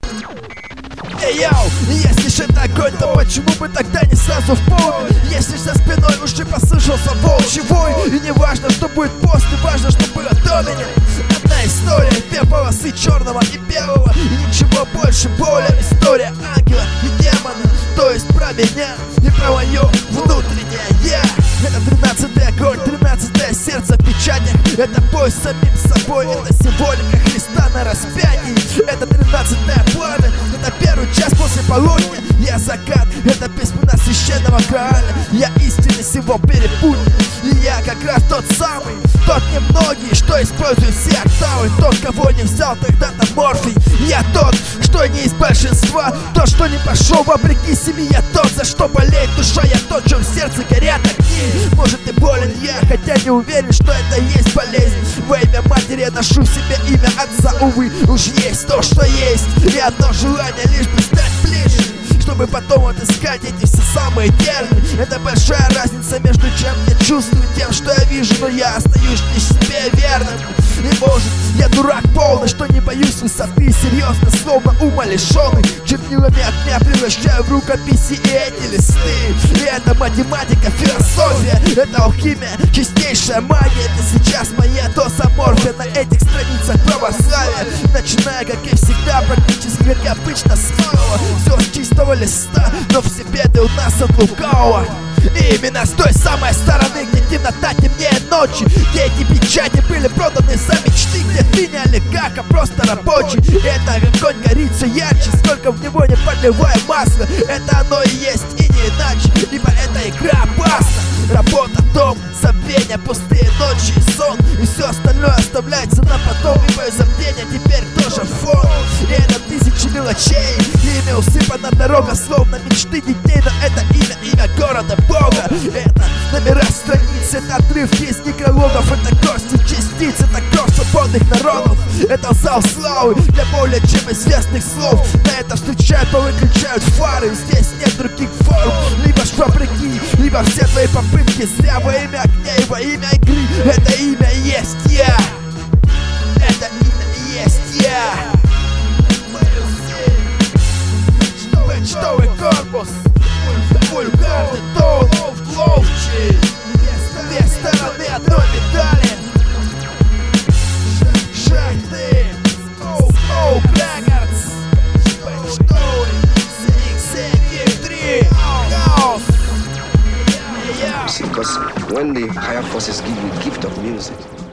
Эй, йоу, если же это огонь, то почему бы тогда не сразу в поле? Если за спиной уже послышался волчий вой, и не важно, что будет после, важно, что было до меня. Одна история, две полосы черного и белого, и ничего больше боли. История ангела и демона, то есть про меня и про мое внутреннее я. Это 13-й огонь, 13-е сердце в печатях. Это бой с самим собой, это символика Христа на распятии. Это 13-е пламя, это первый час после полудня. Я закат, это письмена священного Грааля. Я истинный символ перепутья. И я как раз тот самый, тот немногий, что использует все октавы. Тот, кого не взял тогда-то Морфий. Я тот, что не из большинства, тот, что не пошел вопреки семье. Я тот, за что болеет душа, я тот, чем в сердце горят огни. Может и болен я, хотя не уверен, что это и есть болезнь. Во имя матери я ношу в себе имя отца, увы, уж есть то, что есть. И одно желание лишь бы стать ближе, чтобы потом отыскать эти все самые термины. Это большая разница между чем я чувствую и тем, что я вижу, но я остаюсь лишь себе верным. И может, я дурак полный, что не боюсь высоты, серьезно, словно ума лишенный. Чернилами огня превращаю в рукописи и эти листы. И это математика, философия, это алхимия, чистейшая магия. Это сейчас моя доза-морфия на этих страницах православия. Начиная, как и всегда, практически как обычно с малого. Все с чистого листа, но все беды у нас от лукавого. И именно с той самой стороны, где темнота темнее ночи, где эти печати были проданы за мечты, где ты не олигарх, а просто рабочий. И это огонь горит все ярче, сколько в него не подливая масло. Это оно и есть, и не иначе, либо это игра опасна. Работа, дом, забвение, пустые ночи и сон, и все остальное оставляется на потом. Ибо и забвение теперь тоже фон. И это тысячи мелочей, ими усыпана дорога, словно мечты детей. Но это имя города Бога. Это номера страниц, это отрывки из некрологов, это кости частиц, это кровь свободных народов. Это зал славы для более чем известных слов. На это встречают, повыключают фары. Здесь нет других форм, либо ж вопреки, либо все твои попытки зря во имя огня и во имя игры. Это имя и есть я. Это имя и есть я. Почтовый корпус, вульгарный тон, ловчий. Две стороны одной медали. Шахты, Smoke Records, почтовый, CX73, Chaos. You see, because when the higher forces give you the gift of music,